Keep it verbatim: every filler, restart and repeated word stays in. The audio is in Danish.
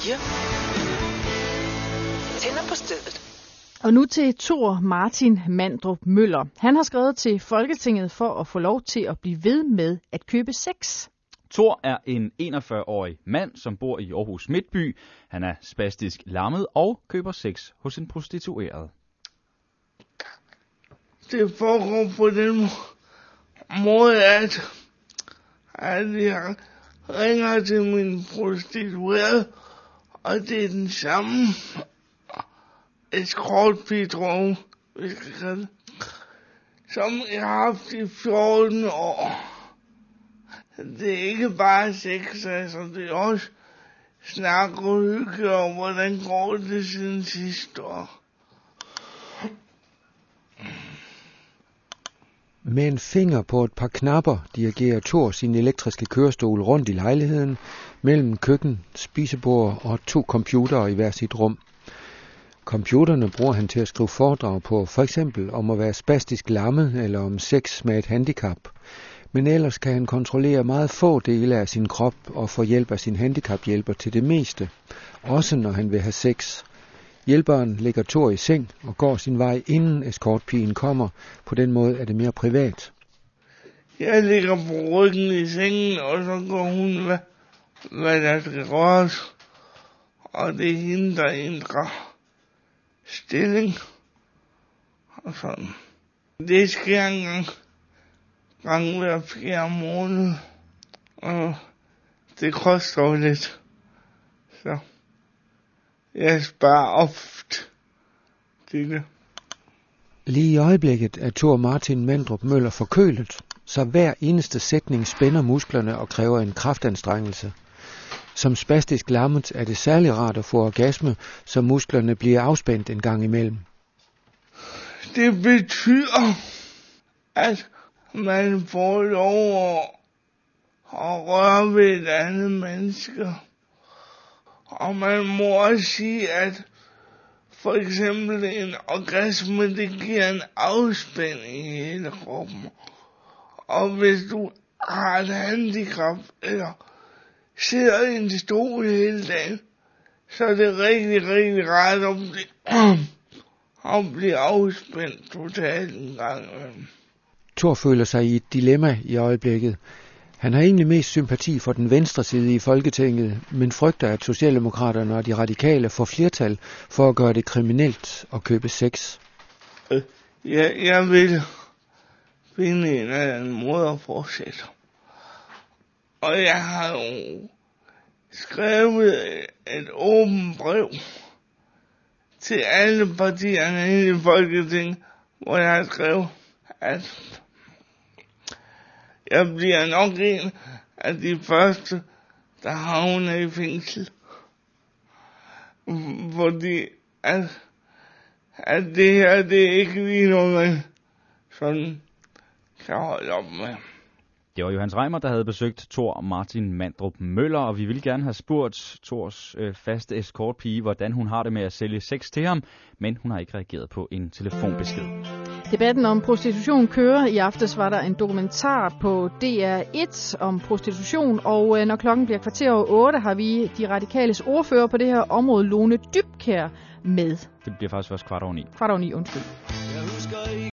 fire. Tænder på stedet. Og nu til Thor Martin Mandrup Møller. Han har skrevet til Folketinget for at få lov til at blive ved med at købe sex. Thor er en enogfyrre-årig mand, som bor i Aarhus Midtby. Han er spastisk lammet og køber sex hos en prostitueret. Det foregår på den måde, at, at jeg ringer til min prostituerede, og det er den samme escortpige, tror jeg, vi skal kalde det, som jeg har haft i fjorten år. Det er ikke bare sex, altså det er også snak og hygge, og hvordan går det siden sidste år. Med en finger på et par knapper dirigerer Thor sin elektriske kørestol rundt i lejligheden mellem køkken, spisebord og to computere i hver sit rum. Computerne bruger han til at skrive foredrag på, for eksempel om at være spastisk lammet eller om sex med et handicap. Men ellers kan han kontrollere meget få dele af sin krop og få hjælp af sin handicaphjælper til det meste, også når han vil have sex. Hjælperen lægger Thor i seng og går sin vej, inden escortpigen kommer. På den måde er det mere privat. Jeg ligger på ryggen i sengen, og så går hun, hvad, hvad der skal røres. Og det er hende, der ændrer stilling. Og sådan. Det sker en gang, gang hver fjerde måned. Og det koster lidt. Så jeg sparer ofte til det. Lige i øjeblikket er Thor Martin Mandrup Møller forkølet, så hver eneste sætning spænder musklerne og kræver en kraftanstrengelse. Som spastisk lammet er det særlig rart at få orgasme, så musklerne bliver afspændt en gang imellem. Det betyder, at man får lov at, at røre ved et andet menneske. Og man må også sige, at for eksempel en orgasme, det giver en afspænding i hele kroppen. Og hvis du har et handicap, eller sidder i en stol hele dagen, så er det rigtig, rigtig rart at blive, at blive afspændt totalt en gang. Thor føler sig i et dilemma i øjeblikket. Han har egentlig mest sympati for den venstre side i Folketinget, men frygter, at Socialdemokraterne og de radikale får flertal for at gøre det kriminelt at købe sex. Jeg, jeg vil finde en eller anden måde at fortsætte. Og jeg har jo skrevet et åbent brev til alle partierne i Folketinget, hvor jeg har skrevet, at jeg bliver nok en af de første, der havner i fængsel. Fordi at, at det her, det er ikke lige noget, man sådan kan holde op med. Det var Johannes Reimer, der havde besøgt Thor Martin Mandrup Møller, og vi ville gerne have spurgt Thors øh, faste escortpige, hvordan hun har det med at sælge sex til ham, men hun har ikke reageret på en telefonbesked. Debatten om prostitution kører. I aftes var der en dokumentar på D R et om prostitution, og øh, når klokken bliver kvarter over otte, har vi de radikales ordfører på det her område, Lone Dybkjær, med. Det bliver faktisk først kvart over ni. Kvart over ni, undskyld.